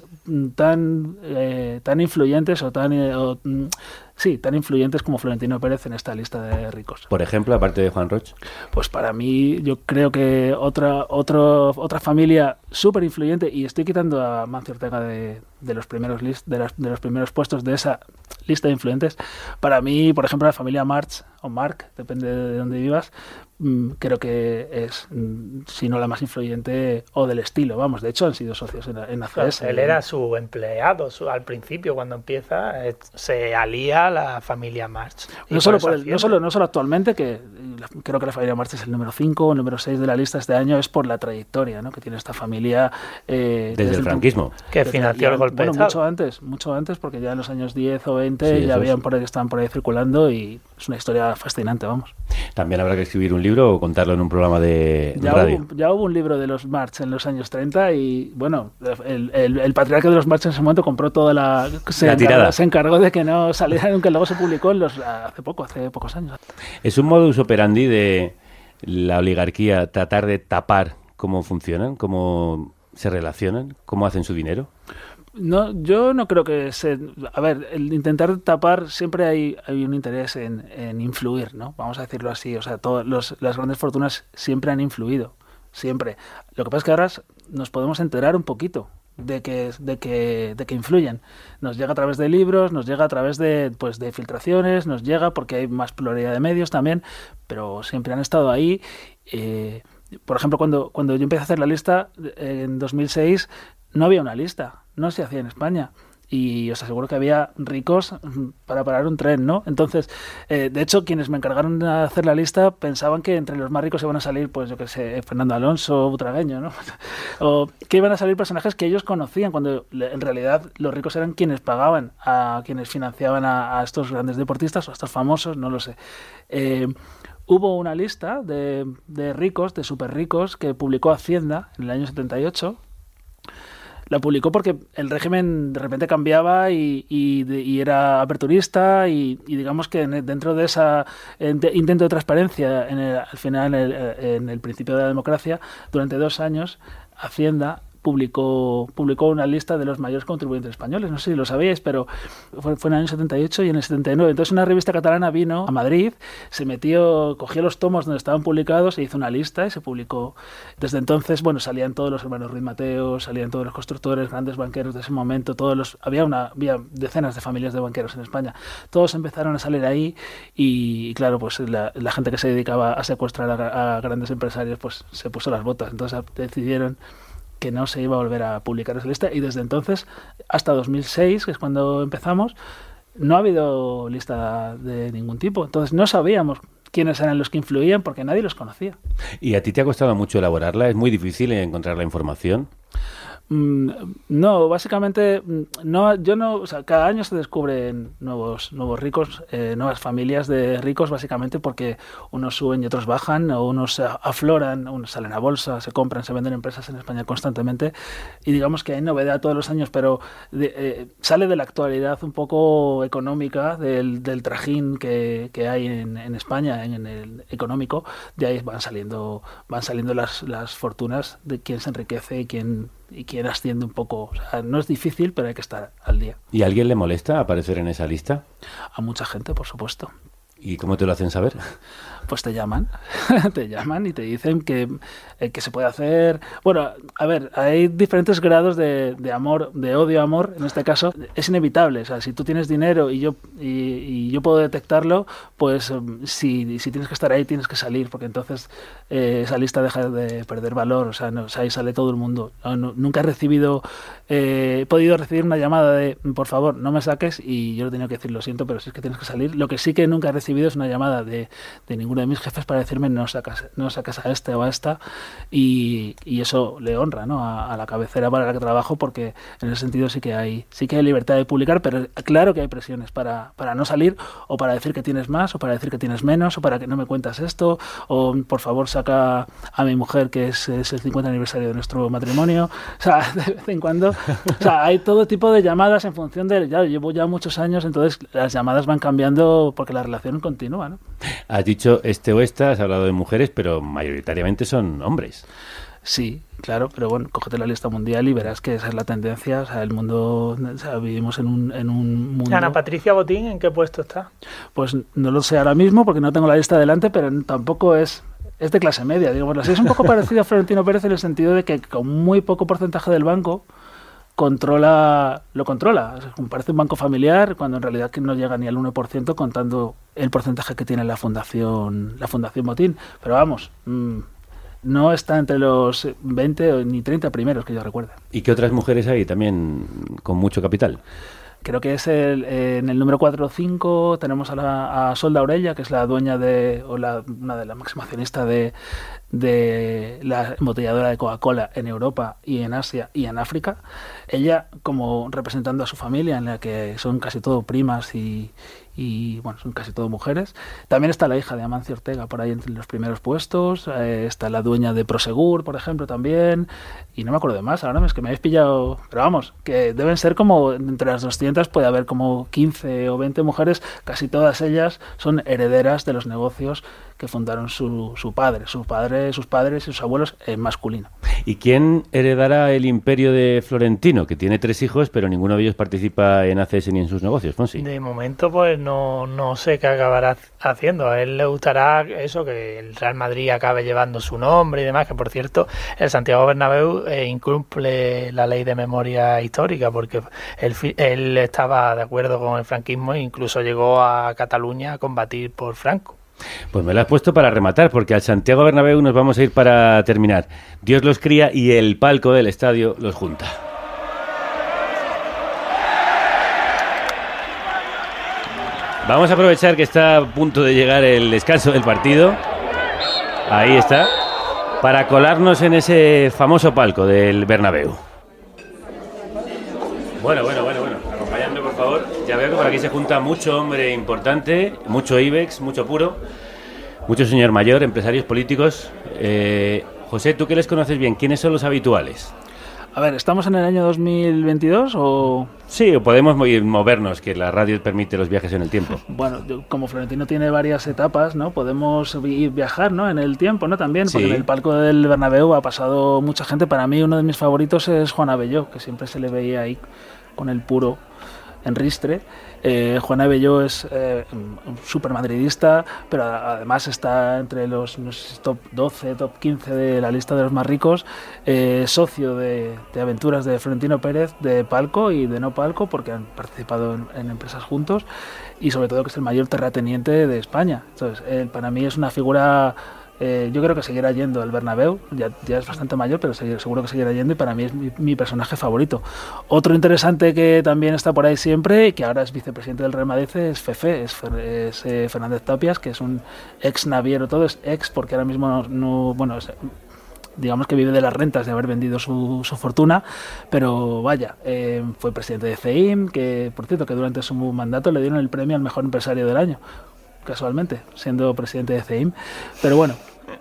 tan eh, tan influyentes o tan eh, o, sí, tan influyentes como Florentino Pérez en esta lista de ricos. Por ejemplo, aparte de Juan Roig. Pues para mí, yo creo que otra otro, otra familia súper influyente, y estoy quitando a Mancio Ortega de, de los primeros list, de, las, de los primeros puestos de esa lista de influyentes. Para mí, por ejemplo, la familia March o Marc, depende de dónde vivas, creo que es, si no la más influyente o del estilo, vamos, de hecho han sido socios en, en A C S. Claro, él era su empleado, su, al principio cuando empieza eh, se alía a la familia March. No solo, por el, no, solo, no solo actualmente, que creo que la familia March es el número cinco o el número seis de la lista este año, es por la trayectoria, ¿no?, que tiene esta familia. Eh, desde, desde el franquismo. Que financió el golpe bueno, de Estado. Mucho antes, mucho antes, porque ya en los años diez o veinte sí, ya habían es. por ahí, estaban por ahí circulando, y es una historia fascinante, vamos. También habrá que escribir un libro o contarlo en un programa de ya radio. Hubo, ya hubo un libro de los March en los años treinta y, bueno, el, el, el patriarca de los March en ese momento compró toda la... Se, la encargó, tirada. se encargó de que no saliera, aunque luego se publicó en los, hace poco, hace pocos años. ¿Es un modus operandi de la oligarquía tratar de tapar cómo funcionan, cómo se relacionan, cómo hacen su dinero? No, yo no creo que se... A ver, el intentar tapar, siempre hay, hay un interés en, en influir, ¿no? Vamos a decirlo así. O sea, todos los, las grandes fortunas siempre han influido, siempre. Lo que pasa es que ahora nos podemos enterar un poquito de que, de que, de que influyen. Nos llega a través de libros, nos llega a través de, pues, de filtraciones, nos llega porque hay más pluralidad de medios también, pero siempre han estado ahí. Eh, por ejemplo, cuando, cuando yo empecé a hacer la lista, en dos mil seis, no había una lista. No se hacía en España, y os aseguro que había ricos para parar un tren, ¿no? Entonces, eh, de hecho, quienes me encargaron de hacer la lista pensaban que entre los más ricos iban a salir, pues yo qué sé, Fernando Alonso, Butragueño, ¿no? O que iban a salir personajes que ellos conocían, cuando en realidad los ricos eran quienes pagaban, a quienes financiaban a, a estos grandes deportistas o a estos famosos, no lo sé. Eh, hubo una lista de, de ricos, de súper ricos, que publicó Hacienda en el año setenta y ocho. La publicó porque el régimen de repente cambiaba y, y, de, y era aperturista y, y digamos que dentro de ese intento de transparencia en el, al final en el, en el principio de la democracia, durante dos años Hacienda publicó, publicó una lista de los mayores contribuyentes españoles. No sé si lo sabíais, pero fue, fue en el año setenta y ocho y en el setenta y nueve. Entonces una revista catalana vino a Madrid, se metió, cogió los tomos donde estaban publicados e hizo una lista y se publicó. Desde entonces, bueno, salían todos los hermanos Ruiz Mateo, salían todos los constructores, grandes banqueros de ese momento, todos los, había, una, había decenas de familias de banqueros en España. Todos empezaron a salir ahí y, claro, pues la, la gente que se dedicaba a secuestrar a, a grandes empresarios, pues se puso las botas. Entonces decidieron que no se iba a volver a publicar esa lista y desde entonces hasta dos mil seis, que es cuando empezamos, no ha habido lista de ningún tipo. Entonces no sabíamos quiénes eran los que influían porque nadie los conocía. ¿Y a ti te ha costado mucho elaborarla? ¿Es muy difícil encontrar la información? Mm, no, básicamente no, yo no, o sea, cada año se descubren nuevos, nuevos ricos, eh, nuevas familias de ricos, básicamente porque unos suben y otros bajan, o unos afloran, unos salen a bolsa, se compran, se venden empresas en España constantemente, y digamos que hay novedad todos los años, pero de, eh, sale de la actualidad un poco económica, del, del trajín que, que hay en, en España, en, en el económico, de ahí van saliendo, van saliendo las, las fortunas de quién se enriquece y quién y quien asciende un poco. O sea, no es difícil, pero hay que estar al día. ¿Y a alguien le molesta aparecer en esa lista? A mucha gente, por supuesto. ¿Y cómo te lo hacen saber? Pues te llaman, te llaman y te dicen que, eh, que se puede hacer... Bueno, a ver, hay diferentes grados de, de amor, de odio-amor, en este caso. Es inevitable, o sea, si tú tienes dinero y yo y, y yo puedo detectarlo, pues si, si tienes que estar ahí, tienes que salir, porque entonces eh, esa lista deja de perder valor, o sea, no, o sea ahí sale todo el mundo. No, no, nunca he recibido, eh, he podido recibir una llamada de, por favor, no me saques, y yo le he tenido que decir, lo siento, pero si es que tienes que salir. Lo que sí que nunca he recibido es una llamada de, de ninguno de mis jefes para decirme no sacas, no sacas a este o a esta, y, y eso le honra, ¿no?, a, a la cabecera para la que trabajo, porque en ese sentido sí que hay sí que hay libertad de publicar, pero claro que hay presiones para, para no salir, o para decir que tienes más, o para decir que tienes menos, o para que no me cuentas esto, o por favor saca a mi mujer que es, es el cincuenta aniversario de nuestro matrimonio. O sea, de vez en cuando, o sea, hay todo tipo de llamadas en función de, ya llevo ya muchos años, entonces las llamadas van cambiando porque la relación continúa, ¿no? Has dicho este o esta, has hablado de mujeres, pero mayoritariamente son hombres. Sí, claro, pero bueno, cógete la lista mundial y verás que esa es la tendencia. O sea, el mundo, o sea, vivimos en un, en un mundo... Ana Patricia Botín, ¿en qué puesto está? Pues no lo sé ahora mismo porque no tengo la lista delante, pero tampoco es... Es de clase media, digamos así. Es un poco parecido a Florentino Pérez en el sentido de que con muy poco porcentaje del banco controla lo controla. O sea, parece un banco familiar cuando en realidad que no llega ni al uno por ciento contando el porcentaje que tiene la fundación la fundación Botín. Pero vamos, mmm, no está entre los veinte ni treinta primeros que yo recuerde. ¿Y qué otras mujeres hay también con mucho capital? Creo que es el, eh, en el número cuatro o cinco tenemos a, la, a Solda Orella, que es la dueña de, o la, una de las máximas accionistas de, de la embotelladora de Coca-Cola en Europa y en Asia y en África. Ella como representando a su familia, en la que son casi todo primas y, y bueno, son casi todo mujeres. También está la hija de Amancio Ortega por ahí entre los primeros puestos, eh, está la dueña de Prosegur, por ejemplo, también, y no me acuerdo de más, ahora es que me habéis pillado, pero vamos, que deben ser como, entre las doscientas puede haber como quince o veinte mujeres, casi todas ellas son herederas de los negocios que fundaron su, su padre, su padre, sus padres y sus abuelos en masculino. ¿Y quién heredará el imperio de Florentino, que tiene tres hijos, pero ninguno de ellos participa en A C S ni en sus negocios, Fonsi? De momento, pues no, no sé qué acabará haciendo. A él le gustará eso, que el Real Madrid acabe llevando su nombre y demás, que por cierto, el Santiago Bernabéu eh, incumple la ley de memoria histórica, porque él, él estaba de acuerdo con el franquismo e incluso llegó a Cataluña a combatir por Franco. Pues me lo has puesto para rematar, porque al Santiago Bernabéu nos vamos a ir para terminar. Dios los cría y el palco del estadio los junta. Vamos a aprovechar que está a punto de llegar el descanso del partido. Ahí está. Para colarnos en ese famoso palco del Bernabéu. Bueno, bueno, bueno, bueno. Acompañadme, por favor. Ya veo que por aquí se junta mucho hombre importante, mucho IBEX, mucho puro, mucho señor mayor, empresarios políticos. Eh, José, tú que les conoces bien, ¿quiénes son los habituales? A ver, ¿estamos en el año dos mil veintidós o...? Sí, o podemos movernos, que la radio permite los viajes en el tiempo. Bueno, como Florentino tiene varias etapas, ¿no? Podemos ir viajar, ¿no? En el tiempo, ¿no? También, porque sí. En el palco del Bernabéu ha pasado mucha gente. Para mí uno de mis favoritos es Juan Abelló, que siempre se le veía ahí con el puro en ristre. Eh, Juan Abelló es eh, un súper madridista, pero además está entre los no sé, top doce, top quince de la lista de los más ricos, eh, socio de, de aventuras de Florentino Pérez, de palco y de no palco, porque han participado en, en empresas juntos, y sobre todo que es el mayor terrateniente de España. Entonces, eh, para mí es una figura... Eh, yo creo que seguirá yendo al Bernabéu, ya, ya es bastante mayor, pero seguro que seguirá yendo y para mí es mi, mi personaje favorito. Otro interesante que también está por ahí siempre y que ahora es vicepresidente del Real Madrid es Fefe, es, es eh, Fernández Tapias, que es un ex naviero, todo es ex porque ahora mismo no, no bueno, es, digamos que vive de las rentas de haber vendido su, su fortuna, pero vaya, eh, fue presidente de C E I M, que por cierto que durante su mandato le dieron el premio al mejor empresario del año, casualmente, siendo presidente de C E I M, pero bueno.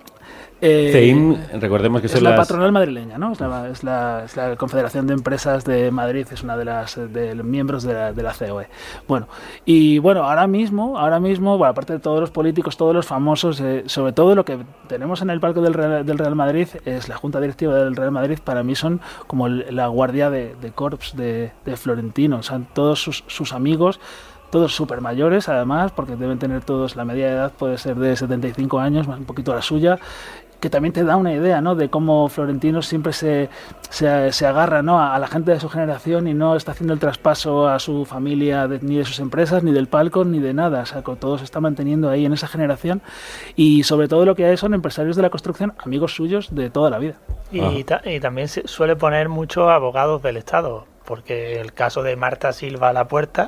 Eh, C E I M, recordemos que es son la las... patronal madrileña, ¿no? Es la, es, la, es la Confederación de Empresas de Madrid, es una de las de los miembros de la, de la C O E. Bueno, y bueno, ahora mismo, ahora mismo, bueno, aparte de todos los políticos, todos los famosos, eh, sobre todo lo que tenemos en el palco del Real, del Real Madrid, es la Junta Directiva del Real Madrid, para mí son como el, la guardia de, de corps de, de Florentino, o sea, todos sus, sus amigos, todos súper mayores además, porque deben tener todos, la media de edad puede ser de setenta y cinco años, más un poquito la suya, que también te da una idea, ¿no?, de cómo Florentino siempre se, se, se agarra, ¿no?, a, a la gente de su generación y no está haciendo el traspaso a su familia de, ni de sus empresas, ni del palco, ni de nada. O sea, todo se está manteniendo ahí en esa generación y sobre todo lo que hay son empresarios de la construcción, amigos suyos de toda la vida. Y, ta y también se suele poner muchos abogados del Estado, porque el caso de Marta Silva Lapuerta,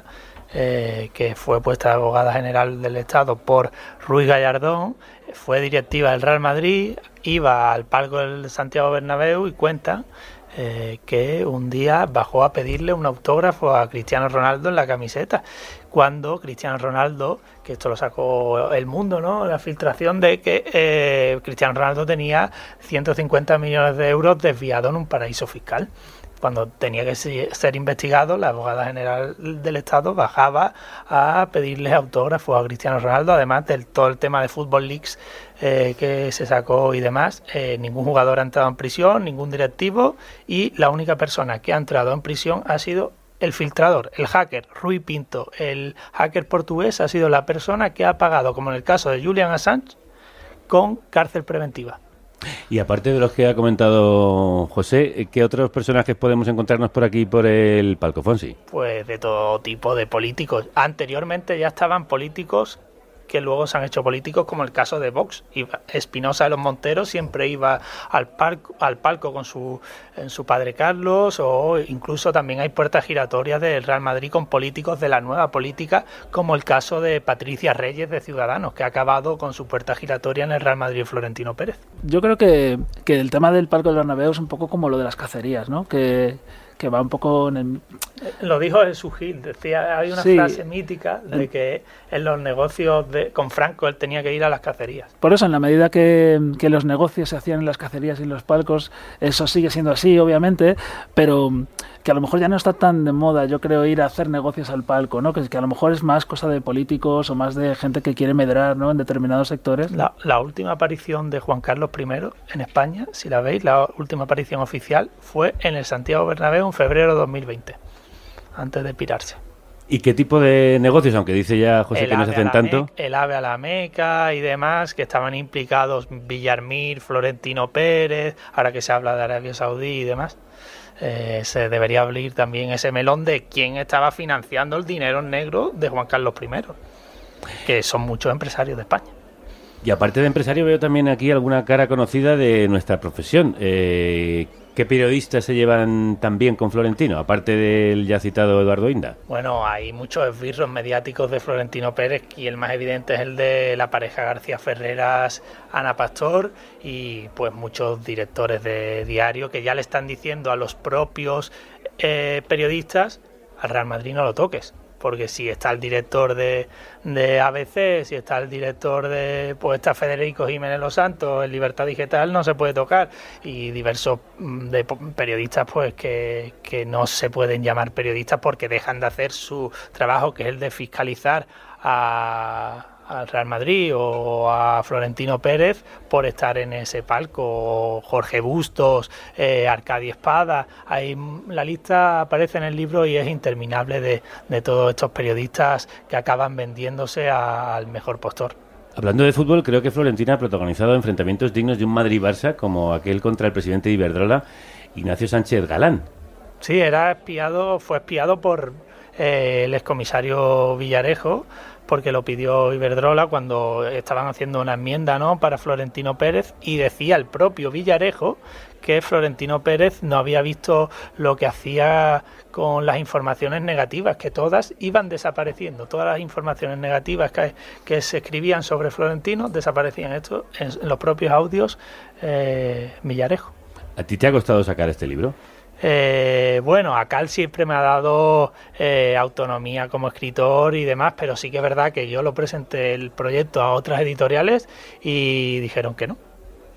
Eh, que fue puesta abogada general del Estado por Ruiz Gallardón, fue directiva del Real Madrid, iba al palco del Santiago Bernabéu y cuenta eh, que un día bajó a pedirle un autógrafo a Cristiano Ronaldo en la camiseta, cuando Cristiano Ronaldo, que esto lo sacó El Mundo, ¿no?, la filtración de que eh, Cristiano Ronaldo tenía ciento cincuenta millones de euros desviados en un paraíso fiscal. Cuando tenía que ser investigado, la abogada general del Estado bajaba a pedirle autógrafos a Cristiano Ronaldo, además del todo el tema de Football Leaks eh, que se sacó y demás. Eh, ningún jugador ha entrado en prisión, ningún directivo, y la única persona que ha entrado en prisión ha sido el filtrador, el hacker, Rui Pinto. El hacker portugués ha sido la persona que ha pagado, como en el caso de Julian Assange, con cárcel preventiva. Y aparte de los que ha comentado José, ¿qué otros personajes podemos encontrarnos por aquí, por el palco, Fonsi? Pues de todo tipo de políticos. Anteriormente ya estaban políticos que luego se han hecho políticos, como el caso de Vox. Espinosa de los Monteros siempre iba al palco, al palco con su, en su padre Carlos, o incluso también hay puertas giratorias del Real Madrid con políticos de la nueva política, como el caso de Patricia Reyes de Ciudadanos, que ha acabado con su puerta giratoria en el Real Madrid Florentino Pérez. Yo creo que, que el tema del palco del Bernabéu es un poco como lo de las cacerías, ¿no?, que... que va un poco en el... Lo dijo Jesús Gil, decía, hay una sí, frase mítica de que en los negocios de, con Franco él tenía que ir a las cacerías. Por eso, en la medida que, que los negocios se hacían en las cacerías y en los palcos, eso sigue siendo así, obviamente, pero que a lo mejor ya no está tan de moda, yo creo, ir a hacer negocios al palco, ¿no?, que, que a lo mejor es más cosa de políticos o más de gente que quiere medrar, ¿no?, en determinados sectores. La, la última aparición de Juan Carlos primero en España, si la veis, la última aparición oficial fue en el Santiago Bernabéu en febrero de dos mil veinte, antes de pirarse. ¿Y qué tipo de negocios, aunque dice ya José el que no se hacen tanto? Meca, el AVE a la Meca y demás, que estaban implicados Villarmir, Florentino Pérez, ahora que se habla de Arabia Saudí y demás. Eh, se debería abrir también ese melón de quién estaba financiando el dinero negro de Juan Carlos primero, que son muchos empresarios de España. Y aparte de empresario, veo también aquí alguna cara conocida de nuestra profesión. Eh, ¿Qué periodistas se llevan tan bien con Florentino, aparte del ya citado Eduardo Inda? Bueno, hay muchos esbirros mediáticos de Florentino Pérez, y el más evidente es el de la pareja García Ferreras, Ana Pastor, y pues muchos directores de diario que ya le están diciendo a los propios eh, periodistas: al Real Madrid no lo toques, porque si está el director de, de A B C, si está el director de, pues está Federico Jiménez Los Santos, en Libertad Digital no se puede tocar, y diversos de periodistas pues que, que no se pueden llamar periodistas porque dejan de hacer su trabajo, que es el de fiscalizar a al Real Madrid o a Florentino Pérez por estar en ese palco, Jorge Bustos, eh, Arcadio Espada. Ahí la lista aparece en el libro y es interminable de, de todos estos periodistas que acaban vendiéndose a, al mejor postor. Hablando de fútbol, creo que Florentino ha protagonizado enfrentamientos dignos de un Madrid-Barça, como aquel contra el presidente de Iberdrola, Ignacio Sánchez Galán. Sí, era espiado, fue espiado por eh, el excomisario Villarejo, porque lo pidió Iberdrola cuando estaban haciendo una enmienda, ¿no?, para Florentino Pérez, y decía el propio Villarejo que Florentino Pérez no había visto lo que hacía con las informaciones negativas, que todas iban desapareciendo, todas las informaciones negativas que, que se escribían sobre Florentino desaparecían. Esto en, en los propios audios eh, Villarejo. ¿A ti te ha costado sacar este libro? Eh, bueno, a Cal siempre me ha dado eh, autonomía como escritor y demás, pero sí que es verdad que yo lo presenté el proyecto a otras editoriales y dijeron que no.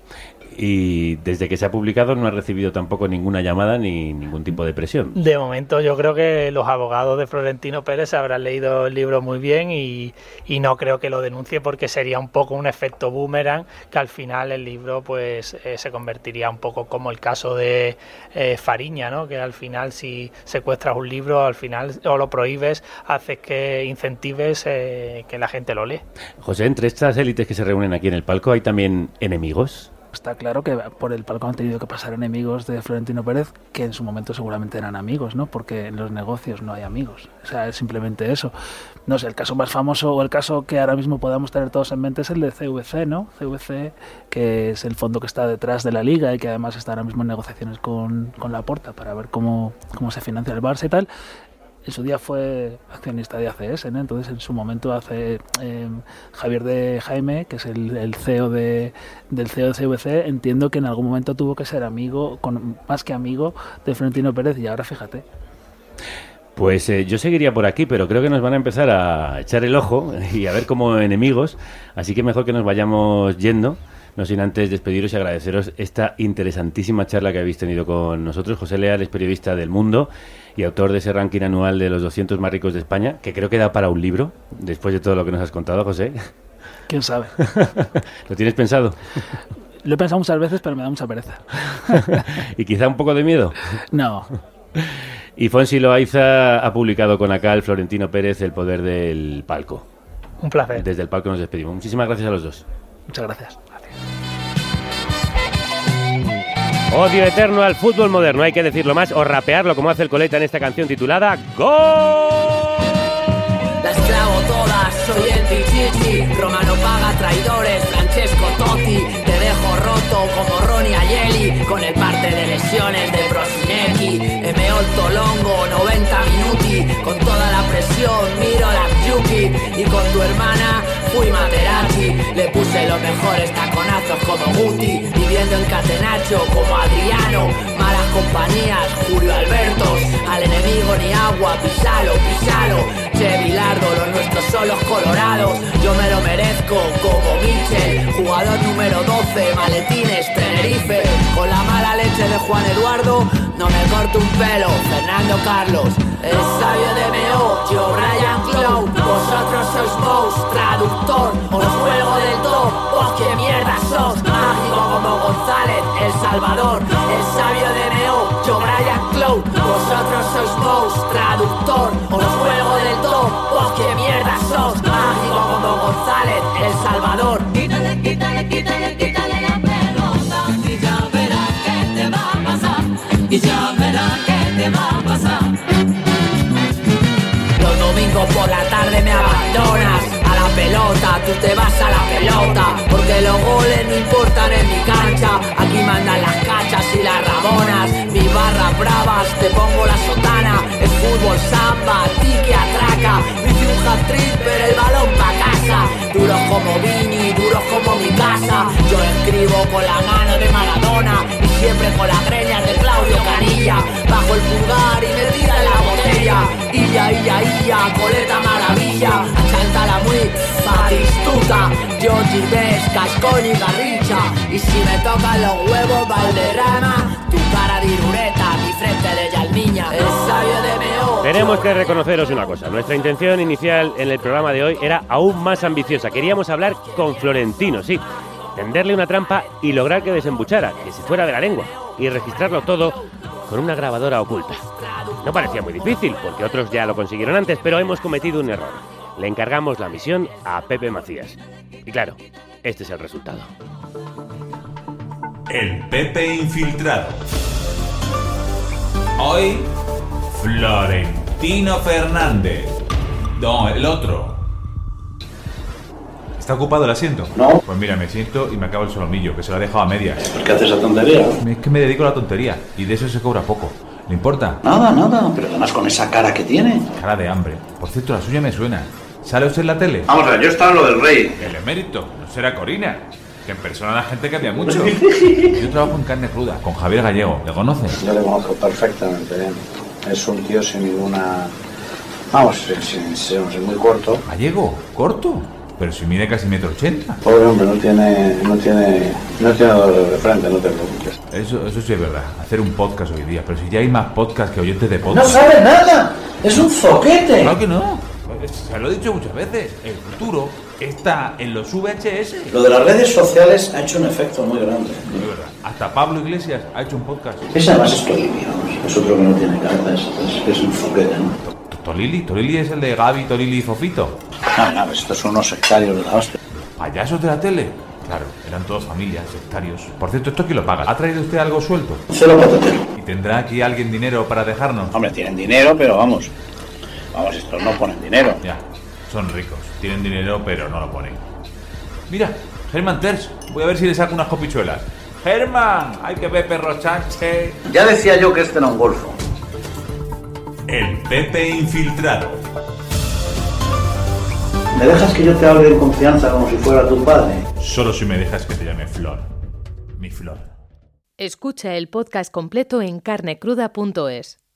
Y desde que se ha publicado no ha recibido tampoco ninguna llamada ni ningún tipo de presión. De momento yo creo que los abogados de Florentino Pérez habrán leído el libro muy bien y, y no creo que lo denuncie, porque sería un poco un efecto boomerang, que al final el libro pues eh, se convertiría un poco como el caso de eh, Fariña, ¿no?, que al final si secuestras un libro, al final o lo prohíbes, haces que incentives eh, que la gente lo lee. José, entre estas élites que se reúnen aquí en el palco, ¿hay también enemigos? Está claro que por el palco han tenido que pasar enemigos de Florentino Pérez, que en su momento seguramente eran amigos, ¿no? Porque en los negocios no hay amigos. O sea, es simplemente eso. No sé, el caso más famoso o el caso que ahora mismo podamos tener todos en mente es el de C V C, ¿no? C V C, que es el fondo que está detrás de la Liga y que además está ahora mismo en negociaciones con, con Laporta para ver cómo, cómo se financia el Barça y tal. En su día fue accionista de A C S, ¿no? Entonces en su momento hace eh, Javier de Jaime, que es el, el C E O de, del C E O de C V C, entiendo que en algún momento tuvo que ser amigo, con, más que amigo, de Florentino Pérez, y ahora fíjate. Pues eh, yo seguiría por aquí, pero creo que nos van a empezar a echar el ojo y a ver como enemigos, así que mejor que nos vayamos yendo. No sin antes despediros y agradeceros esta interesantísima charla que habéis tenido con nosotros. José Leal es periodista del Mundo y autor de ese ranking anual de los doscientos más ricos de España, que creo que da para un libro, después de todo lo que nos has contado, José. ¿Quién sabe? ¿Lo tienes pensado? Lo he pensado muchas veces, pero me da mucha pereza. ¿Y quizá un poco de miedo? No. Y Fonsi Loaiza ha publicado con Acal Florentino Pérez, El poder del palco. Un placer. Desde el palco nos despedimos. Muchísimas gracias a los dos. Muchas gracias. Odio eterno al fútbol moderno, hay que decirlo más o rapearlo como hace el Coleta en esta canción titulada ¡Gol! La esclavo todas, soy el Pichichi, Romano paga traidores, Francesco Totti, te dejo roto como Ronnie Aielli, con el parte de lesiones de Prosinecki, M ocho Longo, noventa minuti, con toda la presión miro la Yuki, y con tu hermana fui Materazzi, le puse los mejores taconazos como Guti, viviendo en Catenaccio como Adriano, malas compañías, Julio Albertos, al enemigo ni agua, pisalo, pisalo, Che Bilardo, los nuestros son los colorados, yo me lo merezco como Michel, jugador número doce, maletines, Tenerife, con la mala leche de Juan Eduardo, no me corto un pelo, Fernando Carlos, el sabio de M O, yo Brian Clough, vosotros sois Mouse, traductor, os juego del do, vos que mierda sos, mágico como González, El Salvador, el sabio de M O, yo Brian Clough, vosotros sois Mouse, traductor, os juego del do, vos que mierda sos, mágico como González, El Salvador. Quítale, quítale, quítale, quítale la pelota, y ya verás qué te va a pasar, y ya verás qué te va a pasar. Los domingos por la tarde me abandonas a la pelota, tú te vas a la pelota, porque los goles no importan en mi cancha, aquí mandan las cachas y las rabonas, mis barras bravas, te pongo la sotana, es fútbol samba, ti que atraca, hice un hat-trick pero el balón pa' casa, duros como Vini, duros como mi casa, yo escribo con la mano de Maradona, y siempre con las greñas de Claudio Canilla, bajo el pulgar y me tiran la botella, y Ia, ia, ia, coleta maravilla, cántala muy batistuta. Yo ves Cascón y Garrincha. Y si me tocan los huevos Valderrama, tu cara de irureta, mi frente de Yalmiña, el sabio de Meo. Tenemos que reconoceros una cosa. Nuestra intención inicial en el programa de hoy era aún más ambiciosa. Queríamos hablar con Florentino, sí, tenderle una trampa y lograr que desembuchara, que se fuera de la lengua, y registrarlo todo con una grabadora oculta. No parecía muy difícil, porque otros ya lo consiguieron antes, pero hemos cometido un error. Le encargamos la misión a Pepe Macías. Y claro, este es el resultado. El Pepe infiltrado. Hoy, Florentino Fernández. No, el otro. ¿Está ocupado el asiento? No. Pues mira, me siento y me acabo el solomillo, que se lo ha dejado a medias. ¿Por qué haces esa tontería? Es que me dedico a la tontería y de eso se cobra poco. ¿Le importa? Nada, nada, pero además con esa cara que tiene. Cara de hambre. Por cierto, la suya me suena. ¿Sale usted en la tele? Vamos a ver, yo estaba en lo del rey. El emérito, no será Corina. Que en persona la gente cambia mucho. Yo trabajo en Carne Cruda, con Javier Gallego. ¿Le conoce? Yo le conozco perfectamente bien. Es un tío sin ninguna... Vamos, sin ser muy corto. ¿Gallego? ¿Corto? Pero si mide casi metro ochenta. Pobre hombre, no tiene... No tiene... No tiene dolor de frente, no te preocupes. Eso, eso sí es verdad. Hacer un podcast hoy día. Pero si ya hay más podcast que oyentes de podcast. ¡No sabe nada! ¡Es un zoquete! Claro que no. Se lo he dicho muchas veces. El futuro está en los V H S. Lo de las redes sociales ha hecho un efecto muy grande. Es verdad. Hasta Pablo Iglesias ha hecho un podcast. Ese además es Tolili, es otro que no tiene cabeza, es, es un zoquete, ¿no? ¿Tolili? ¿Tolili es el de Gaby, Tolili y Fofito? Ah, no, estos son unos sectarios de la hostia. ¿Payasos de la tele? Claro, eran todos familias, sectarios. Por cierto, ¿esto quién lo paga? ¿Ha traído usted algo suelto? Cero patatero. ¿Y tendrá aquí alguien dinero para dejarnos? Hombre, tienen dinero, pero vamos. Vamos, estos no ponen dinero. Ya, son ricos. Tienen dinero, pero no lo ponen. Mira, Germán Terz. Voy a ver si le saco unas copichuelas. ¡Germán! ¡Hay que ver perro Sánchez! Ya decía yo que este era un golfo. El Pepe infiltrado. ¿Me dejas que yo te hable en confianza como si fuera tu padre? Solo si me dejas que te llame Flor. Mi Flor. Escucha el podcast completo en carne cruda punto es.